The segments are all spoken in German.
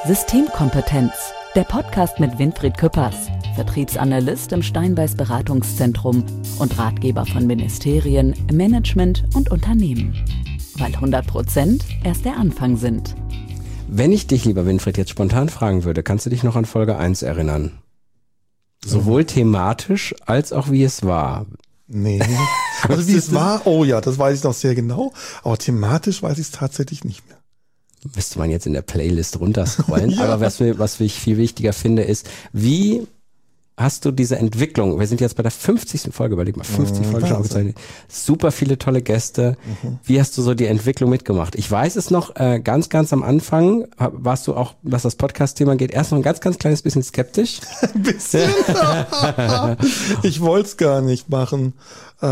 Systemkompetenz, der Podcast mit Winfried Küppers, Vertriebsanalyst im Steinbeis Beratungszentrum und Ratgeber von Ministerien, Management und Unternehmen. Weil 100% erst der Anfang sind. Wenn ich dich, lieber Winfried, jetzt spontan fragen würde, kannst du dich noch an Folge 1 erinnern? Sowohl thematisch als auch wie es war. Nee. Also wie es war, oh ja, das weiß ich noch sehr genau. Aber thematisch weiß ich es tatsächlich nicht mehr. Müsste man jetzt in der Playlist runterscrollen. Ja. Aber was ich viel wichtiger finde, ist, wie hast du diese Entwicklung, wir sind jetzt bei der 50. Folge, überleg mal, 50 Folgen schon aufgezeichnet, super viele tolle Gäste. Wie hast du so die Entwicklung mitgemacht? Ich weiß es noch, ganz am Anfang warst du auch, was das Podcast-Thema geht, erst noch ein ganz kleines bisschen skeptisch. Ein bisschen. Ich wollte es gar nicht machen. Ich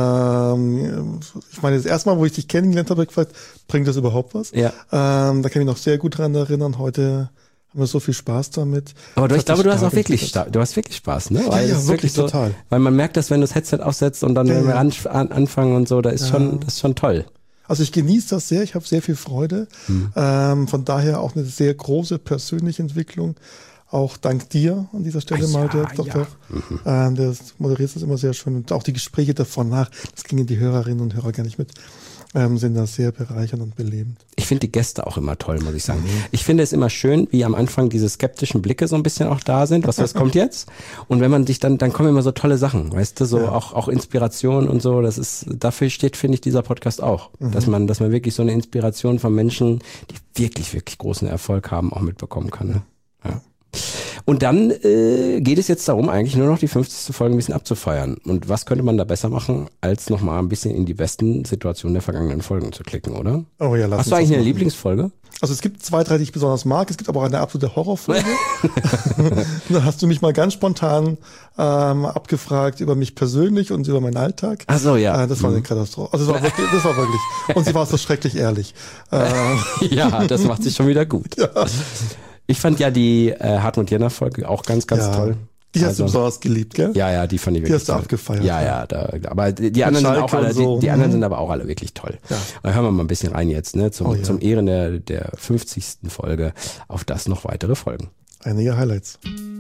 meine, das erste Mal, wo ich dich kennengelernt habe, habe ich gefragt, bringt das überhaupt was? Ja. Da kann ich mich noch sehr gut dran erinnern. Heute haben wir so viel Spaß damit. Aber ich glaube, du hast wirklich Spaß, ne? Weil ja, es ist wirklich so, total. Weil man merkt das, wenn du das Headset aufsetzt und dann, wenn wir anfangen und so, das ist schon toll. Also ich genieße das sehr, ich habe sehr viel Freude. Von daher auch eine sehr große persönliche Entwicklung. Auch dank dir an dieser Stelle mal, Dr. Der moderiert das immer sehr schön. Und auch die Gespräche davon nach, das kriegen die Hörerinnen und Hörer gar nicht mit, sind da sehr bereichernd und belebend. Ich finde die Gäste auch immer toll, muss ich sagen. Ich finde es immer schön, wie am Anfang diese skeptischen Blicke so ein bisschen auch da sind. Was kommt jetzt? Und wenn man sich dann kommen immer so tolle Sachen, weißt du, so auch Inspiration und so. Das ist, dafür steht, finde ich, dieser Podcast auch. Dass man wirklich so eine Inspiration von Menschen, die wirklich großen Erfolg haben, auch mitbekommen kann. Ne? Ja. Und dann geht es jetzt darum, eigentlich nur noch die 50. Folge ein bisschen abzufeiern. Und was könnte man da besser machen, als nochmal ein bisschen in die besten Situationen der vergangenen Folgen zu klicken, oder? Oh ja, hast du eigentlich eine Lieblingsfolge? Also es gibt 2, 3, die ich besonders mag. Es gibt aber auch eine absolute Horrorfolge. Da hast du mich mal ganz spontan abgefragt über mich persönlich und über meinen Alltag. Ach so, ja. Das war eine Katastrophe. Also das war wirklich. Und sie war so schrecklich ehrlich. Ja, das macht sich schon wieder gut. Ja. Ich fand ja die Hartmut Jenner-Folge auch ganz toll. Die hast du besonders geliebt, gell? Ja, die fand ich wirklich toll. Die hast du abgefeiert. Ja, aber die anderen sind auch alle, die anderen sind aber auch alle wirklich toll. Ja. Da hören wir mal ein bisschen rein jetzt, ne, zum Ehren der 50. Folge, auf das noch weitere Folgen. Einige Highlights.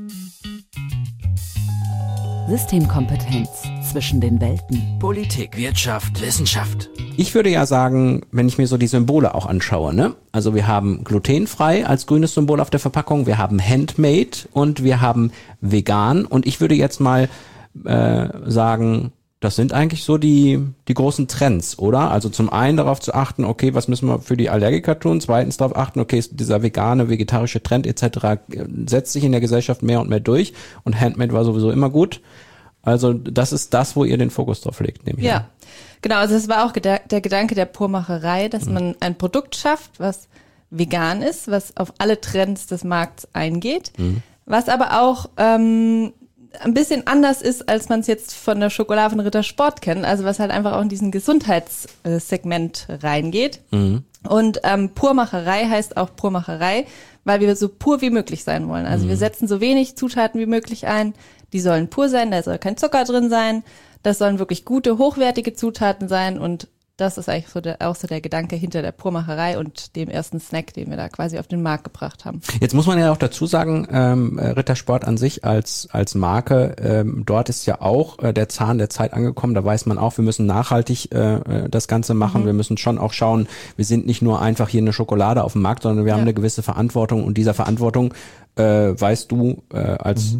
Systemkompetenz zwischen den Welten. Politik, Wirtschaft, Wissenschaft. Ich würde ja sagen, wenn ich mir so die Symbole auch anschaue, ne? Also wir haben glutenfrei als grünes Symbol auf der Verpackung, wir haben handmade und wir haben vegan. Und ich würde jetzt mal sagen, das sind eigentlich so die großen Trends, oder? Also zum einen darauf zu achten, okay, was müssen wir für die Allergiker tun? Zweitens darauf achten, okay, dieser vegane, vegetarische Trend etc. setzt sich in der Gesellschaft mehr und mehr durch und Handmade war sowieso immer gut. Also das ist das, wo ihr den Fokus drauf legt, nehme ich an. Genau, also das war auch der Gedanke der Purmacherei, dass man ein Produkt schafft, was vegan ist, was auf alle Trends des Markts eingeht, was aber auch ein bisschen anders ist, als man es jetzt von der Schokolade von Ritter Sport kennt, also was halt einfach auch in diesen Gesundheitssegment reingeht. Und Purmacherei heißt auch Purmacherei, weil wir so pur wie möglich sein wollen. Also wir setzen so wenig Zutaten wie möglich ein, die sollen pur sein, da soll kein Zucker drin sein, das sollen wirklich gute, hochwertige Zutaten sein und das ist eigentlich auch so der Gedanke hinter der Purmacherei und dem ersten Snack, den wir da quasi auf den Markt gebracht haben. Jetzt muss man ja auch dazu sagen, Rittersport an sich als Marke, dort ist ja auch der Zahn der Zeit angekommen. Da weiß man auch, wir müssen nachhaltig das Ganze machen. Wir müssen schon auch schauen, wir sind nicht nur einfach hier eine Schokolade auf dem Markt, sondern wir haben eine gewisse Verantwortung und dieser Verantwortung weißt du als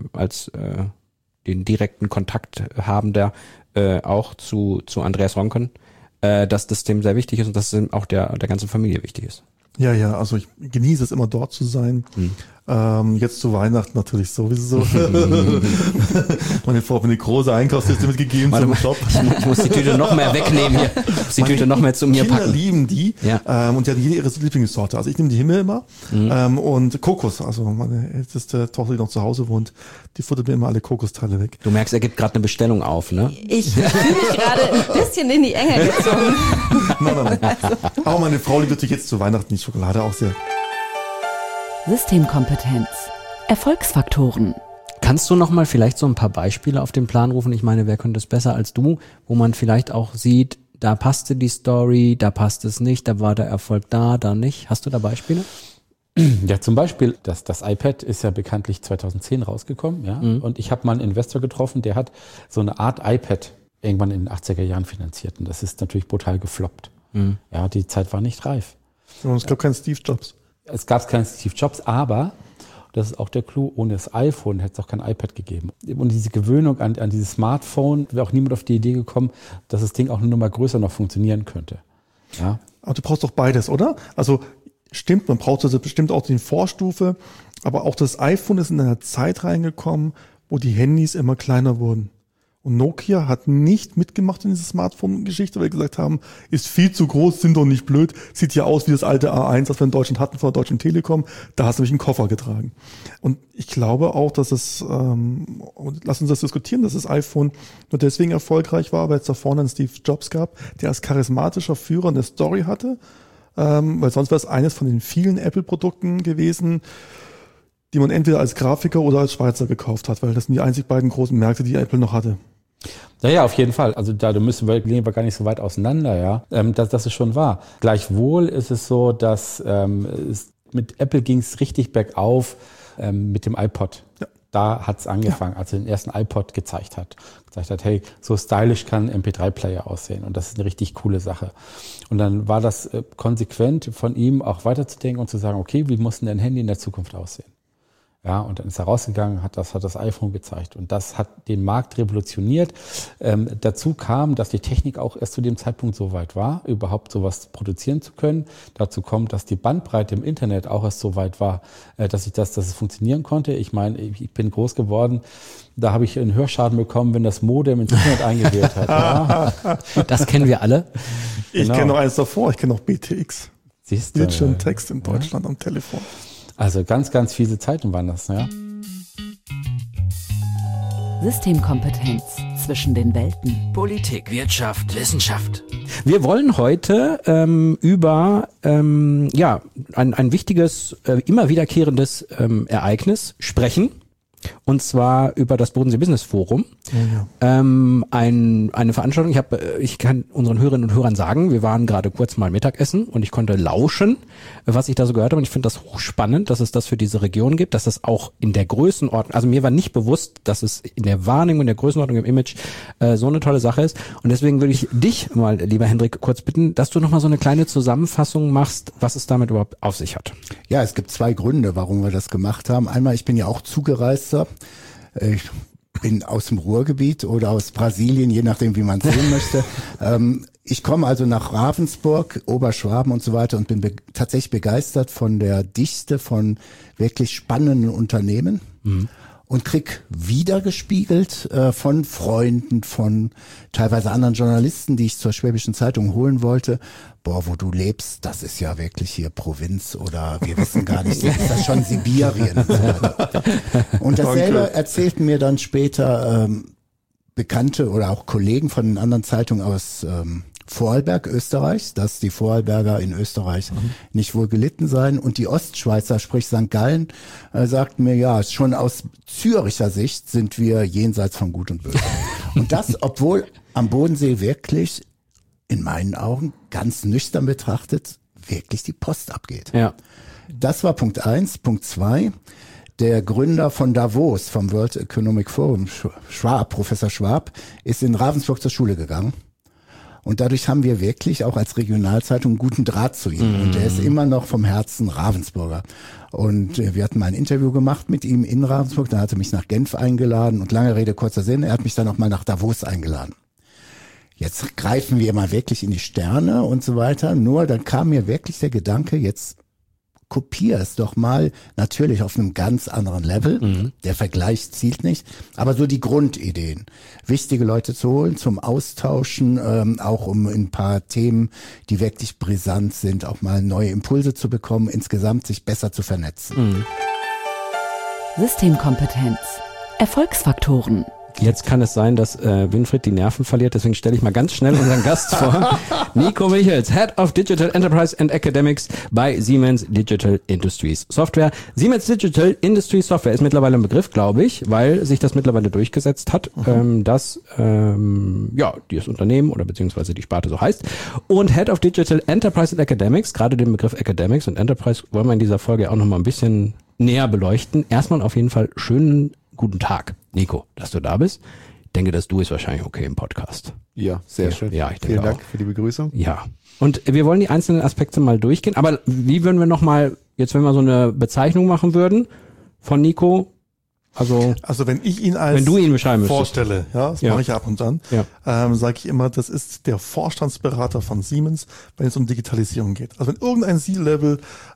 den direkten Kontakt habender auch zu Andreas Ronken, dass das dem sehr wichtig ist und dass es auch der ganzen Familie wichtig ist. Ja, also ich genieße es immer dort zu sein. Jetzt zu Weihnachten natürlich sowieso. Meine Frau hat mir eine große Einkaufsliste mitgegeben zum Shop. Ich muss die Tüte noch mehr wegnehmen hier. Ich muss die Tüte noch mehr zu mir packen. Kinder lieben die. Ja. Und die haben jede ihre Lieblingssorte. Also ich nehme die Himmel immer. Und Kokos. Also meine älteste Tochter, die noch zu Hause wohnt, die futtert mir immer alle Kokosteile weg. Du merkst, er gibt gerade eine Bestellung auf, ne? Ich fühle mich gerade ein bisschen in die Enge gezogen. Nein. Also. Aber meine Frau liebt natürlich jetzt zu Weihnachten die Schokolade auch sehr. Systemkompetenz. Erfolgsfaktoren. Kannst du noch mal vielleicht so ein paar Beispiele auf den Plan rufen? Ich meine, wer könnte es besser als du, wo man vielleicht auch sieht, da passte die Story, da passt es nicht, da war der Erfolg da nicht. Hast du da Beispiele? Ja, zum Beispiel, das iPad ist ja bekanntlich 2010 rausgekommen, ja. Und ich habe mal einen Investor getroffen, der hat so eine Art iPad irgendwann in den 80er Jahren finanziert. Und das ist natürlich brutal gefloppt. Ja, die Zeit war nicht reif. Und es gab keinen Steve Jobs. Es gab keinen Steve Jobs, aber, das ist auch der Clou, ohne das iPhone hätte es auch kein iPad gegeben. Und diese Gewöhnung an dieses Smartphone, wäre auch niemand auf die Idee gekommen, dass das Ding auch eine Nummer größer noch funktionieren könnte. Ja. Aber du brauchst doch beides, oder? Also stimmt, man braucht das bestimmt auch die Vorstufe, aber auch das iPhone ist in einer Zeit reingekommen, wo die Handys immer kleiner wurden. Und Nokia hat nicht mitgemacht in diese Smartphone-Geschichte, weil sie gesagt haben, ist viel zu groß, sind doch nicht blöd, sieht ja aus wie das alte A1, das wir in Deutschland hatten von der Deutschen Telekom, da hast du nämlich einen Koffer getragen. Und ich glaube auch, dass lass uns das diskutieren, dass das iPhone nur deswegen erfolgreich war, weil es da vorne einen Steve Jobs gab, der als charismatischer Führer eine Story hatte, weil sonst wäre es eines von den vielen Apple-Produkten gewesen, die man entweder als Grafiker oder als Schweizer gekauft hat, weil das sind die einzig beiden großen Märkte, die Apple noch hatte. Ja, auf jeden Fall. Also da legen wir gar nicht so weit auseinander, ja. Das ist schon wahr. Gleichwohl ist es so, dass mit Apple ging es richtig bergauf mit dem iPod. Ja. Da hat's angefangen, als er den ersten iPod gezeigt hat, hey, so stylisch kann ein MP3-Player aussehen und das ist eine richtig coole Sache. Und dann war das konsequent von ihm auch weiterzudenken und zu sagen, okay, wie muss denn ein Handy in der Zukunft aussehen? Ja, und dann ist er rausgegangen, hat das iPhone gezeigt und das hat den Markt revolutioniert. Dazu kam, dass die Technik auch erst zu dem Zeitpunkt so weit war, überhaupt sowas produzieren zu können. Dazu kommt, dass die Bandbreite im Internet auch erst so weit war, dass es funktionieren konnte. Ich meine, ich bin groß geworden, da habe ich einen Hörschaden bekommen, wenn das Modem ins Internet eingewählt hat. Ja. Das kennen wir alle. Ich kenne noch eins davor, ich kenne noch BTX. Siehst du? Bildschirmtext in Deutschland am Telefon. Also ganz, ganz fiese Zeiten waren das, ja. Systemkompetenz zwischen den Welten. Politik, Wirtschaft, Wissenschaft. Wir wollen heute über ein wichtiges, immer wiederkehrendes Ereignis sprechen. Und zwar über das Bodensee Business Forum. Ja. Eine Veranstaltung, ich kann unseren Hörerinnen und Hörern sagen, wir waren gerade kurz mal Mittagessen und ich konnte lauschen, was ich da so gehört habe. Und ich finde das hochspannend, dass es das für diese Region gibt, dass das auch in der Größenordnung, also mir war nicht bewusst, dass es in der Wahrnehmung, in der Größenordnung, im Image so eine tolle Sache ist. Und deswegen würde ich dich mal, lieber Hendrik, kurz bitten, dass du nochmal so eine kleine Zusammenfassung machst, was es damit überhaupt auf sich hat. Ja, es gibt 2 Gründe, warum wir das gemacht haben. Einmal, ich bin ja auch zugereist. Ich bin aus dem Ruhrgebiet oder aus Brasilien, je nachdem, wie man es sehen möchte. Ich komme also nach Ravensburg, Oberschwaben und so weiter und bin tatsächlich begeistert von der Dichte von wirklich spannenden Unternehmen und krieg wiedergespiegelt von Freunden, von teilweise anderen Journalisten, die ich zur Schwäbischen Zeitung holen wollte. Boah, wo du lebst, das ist ja wirklich hier Provinz oder wir wissen gar nicht, ist das schon Sibirien und so weiter. Und dasselbe erzählten mir dann später Bekannte oder auch Kollegen von den anderen Zeitungen aus Vorarlberg, Österreich, dass die Vorarlberger in Österreich nicht wohl gelitten seien. Und die Ostschweizer, sprich St. Gallen, sagten mir, ja, schon aus Züricher Sicht sind wir jenseits von Gut und Böse. Und das, obwohl am Bodensee wirklich, in meinen Augen, ganz nüchtern betrachtet, wirklich die Post abgeht. Ja. Das war Punkt 1. Punkt 2. Der Gründer von Davos, vom World Economic Forum, Professor Schwab, ist in Ravensburg zur Schule gegangen. Und dadurch haben wir wirklich auch als Regionalzeitung einen guten Draht zu ihm. Und er ist immer noch vom Herzen Ravensburger. Und wir hatten mal ein Interview gemacht mit ihm in Ravensburg. Dann hat er mich nach Genf eingeladen. Und lange Rede, kurzer Sinn, er hat mich dann auch mal nach Davos eingeladen. Jetzt greifen wir mal wirklich in die Sterne und so weiter. Nur dann kam mir wirklich der Gedanke, jetzt kopier es doch mal, natürlich auf einem ganz anderen Level. Der Vergleich zielt nicht, aber so die Grundideen. Wichtige Leute zu holen, zum Austauschen, auch um ein paar Themen, die wirklich brisant sind, auch mal neue Impulse zu bekommen, insgesamt sich besser zu vernetzen. Systemkompetenz. Erfolgsfaktoren. Jetzt kann es sein, dass Winfried die Nerven verliert, deswegen stelle ich mal ganz schnell unseren Gast vor. Nico Michels, Head of Digital Enterprise and Academics bei Siemens Digital Industries Software. Siemens Digital Industries Software ist mittlerweile ein Begriff, glaube ich, weil sich das mittlerweile durchgesetzt hat, dass das Unternehmen oder beziehungsweise die Sparte so heißt. Und Head of Digital Enterprise and Academics, gerade den Begriff Academics und Enterprise wollen wir in dieser Folge auch nochmal ein bisschen näher beleuchten. Erstmal auf jeden Fall schönen guten Tag, Nico, dass du da bist. Ich denke, das Du ist wahrscheinlich okay im Podcast. Ja, sehr schön. Ja, ich denke Vielen Dank auch. für die Begrüßung. Ja. Und wir wollen die einzelnen Aspekte mal durchgehen. Aber wie würden wir nochmal, jetzt wenn wir so eine Bezeichnung machen würden von Nico, also wenn ich ihn wenn du ihn beschreiben müsstest. vorstelle, das mache ich ja ab und an, sage ich immer, das ist der Vorstandsberater von Siemens, wenn es um Digitalisierung geht. Also wenn irgendein C-Level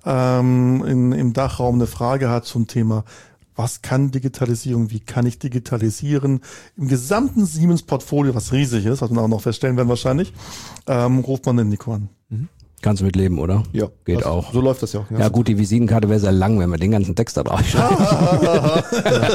im Dachraum eine Frage hat zum Thema, was kann Digitalisierung, wie kann ich digitalisieren, im gesamten Siemens-Portfolio, was riesig ist, was wir auch noch feststellen werden wahrscheinlich, ruft man den Nico an. Kannst du mitleben, oder? Ja. Geht auch. So läuft das ja auch. Ja gut, die Visitenkarte wäre sehr lang, wenn wir den ganzen Text da drauf schreiben.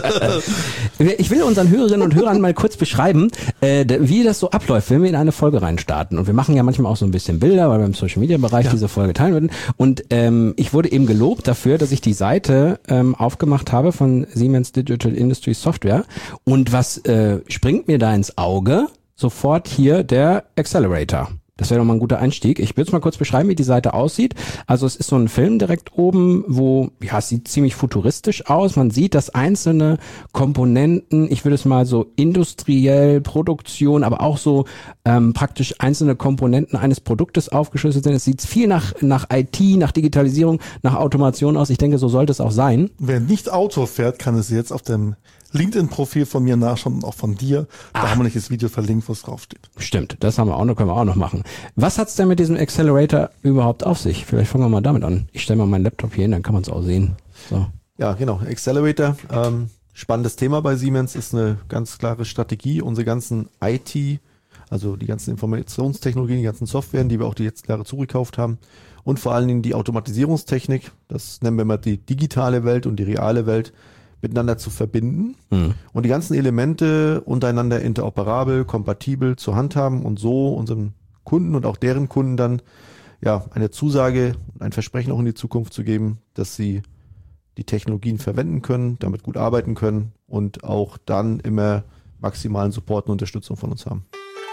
Ich will unseren Hörerinnen und Hörern mal kurz beschreiben, wie das so abläuft, wenn wir in eine Folge reinstarten. Und wir machen ja manchmal auch so ein bisschen Bilder, weil wir im Social-Media-Bereich diese Folge teilen würden. Und ich wurde eben gelobt dafür, dass ich die Seite aufgemacht habe von Siemens Digital Industries Software. Und was springt mir da ins Auge? Sofort hier der Accelerator. Das wäre doch mal ein guter Einstieg. Ich will es mal kurz beschreiben, wie die Seite aussieht. Also es ist so ein Film direkt oben, wo, es sieht ziemlich futuristisch aus. Man sieht, dass einzelne Komponenten, ich würde es mal so industriell, Produktion, aber auch so praktisch einzelne Komponenten eines Produktes aufgeschlüsselt sind. Es sieht viel nach IT, nach Digitalisierung, nach Automation aus. Ich denke, so sollte es auch sein. Wer nicht Auto fährt, kann es jetzt auf dem LinkedIn-Profil von mir nachschauen und auch von dir. Da haben wir nicht das Video verlinkt, wo es draufsteht. Stimmt, das haben wir auch noch, können wir auch noch machen. Was hat's denn mit diesem Accelerator überhaupt auf sich? Vielleicht fangen wir mal damit an. Ich stelle mal meinen Laptop hier hin, dann kann man es auch sehen. So. Ja, genau. Accelerator, spannendes Thema bei Siemens, ist eine ganz klare Strategie. Unsere ganzen IT, also die ganzen Informationstechnologien, die ganzen Softwaren, die wir auch die letzten Jahre zugekauft haben und vor allen Dingen die Automatisierungstechnik, das nennen wir mal die digitale Welt und die reale Welt, miteinander zu verbinden und die ganzen Elemente untereinander interoperabel, kompatibel zur Hand haben und so unseren Kunden und auch deren Kunden dann eine Zusage und ein Versprechen auch in die Zukunft zu geben, dass sie die Technologien verwenden können, damit gut arbeiten können und auch dann immer maximalen Support und Unterstützung von uns haben.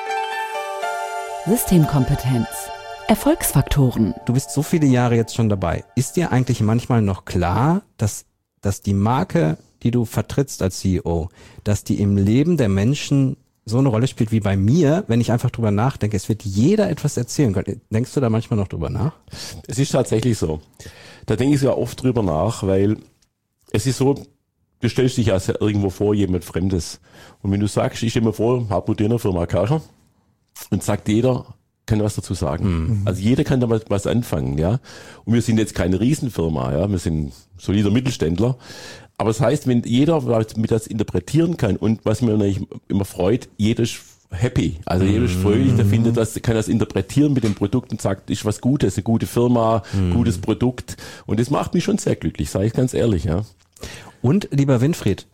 Systemkompetenz. Erfolgsfaktoren. Du bist so viele Jahre jetzt schon dabei. Ist dir eigentlich manchmal noch klar, dass die Marke, die du vertrittst als CEO, dass die im Leben der Menschen so eine Rolle spielt wie bei mir, wenn ich einfach drüber nachdenke, es wird jeder etwas erzählen können. Denkst du da manchmal noch drüber nach? Es ist tatsächlich so. Da denke ich ja oft drüber nach, weil es ist so, du stellst dich ja irgendwo vor, jemand Fremdes. Und wenn du sagst, ich stelle mir vor, Hartmut Dehner, Firma Karcher, und sagt jeder, kann was dazu sagen. Also jeder kann da was anfangen, ja. Und wir sind jetzt keine Riesenfirma, ja. Wir sind solider Mittelständler. Aber das heißt, wenn jeder mit das interpretieren kann und was mir natürlich immer freut, jeder ist happy. Also jeder ist fröhlich, der findet das, kann das interpretieren mit dem Produkt und sagt, ist was Gutes, eine gute Firma, gutes Produkt. Und das macht mich schon sehr glücklich, sage ich ganz ehrlich, ja. Und, lieber Winfried,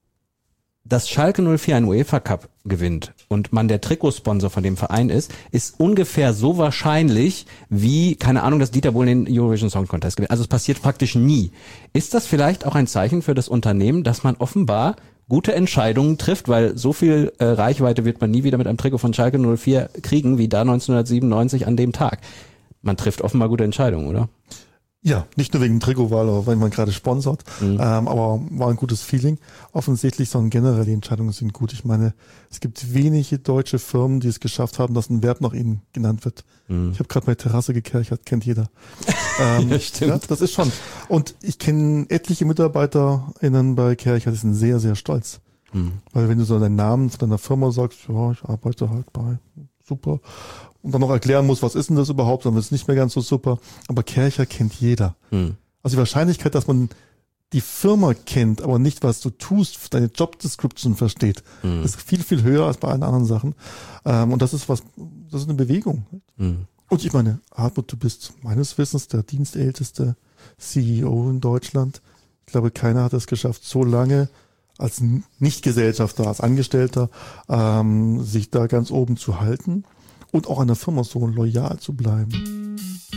dass Schalke 04 einen UEFA Cup gewinnt und man der Trikotsponsor von dem Verein ist ungefähr so wahrscheinlich wie, keine Ahnung, dass Dieter Bohlen den Eurovision Song Contest gewinnt. Also es passiert praktisch nie. Ist das vielleicht auch ein Zeichen für das Unternehmen, dass man offenbar gute Entscheidungen trifft, weil so viel Reichweite wird man nie wieder mit einem Trikot von Schalke 04 kriegen wie da 1997 an dem Tag. Man trifft offenbar gute Entscheidungen, oder? Ja, nicht nur wegen Trikotwahl, oder weil man gerade sponsort, aber war ein gutes Feeling. Offensichtlich, sondern generell die Entscheidungen sind gut. Ich meine, es gibt wenige deutsche Firmen, die es geschafft haben, dass ein Wert nach ihnen genannt wird. Ich habe gerade meine Terrasse gekerchert, kennt jeder. Ja, stimmt. Ja, das ist schon. Und ich kenne etliche MitarbeiterInnen bei Kercher, die sind sehr, sehr stolz. Weil wenn du so deinen Namen von deiner Firma sagst, ja, ich arbeite halt bei, super. Und dann noch erklären muss, was ist denn das überhaupt, dann wird es nicht mehr ganz so super. Aber Kercher kennt jeder. Also die Wahrscheinlichkeit, dass man die Firma kennt, aber nicht, was du tust, deine Job Description versteht, ist viel, viel höher als bei allen anderen Sachen. Und das ist eine Bewegung. Und ich meine, Hartmut, du bist meines Wissens der dienstälteste CEO in Deutschland. Ich glaube, keiner hat es geschafft, so lange als Nichtgesellschafter, als Angestellter, sich da ganz oben zu halten und auch an der Firma so loyal zu bleiben.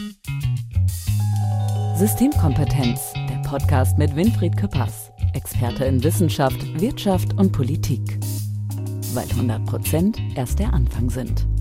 Systemkompetenz, der Podcast mit Winfried Küppers, Experte in Wissenschaft, Wirtschaft und Politik. Weil 100% erst der Anfang sind.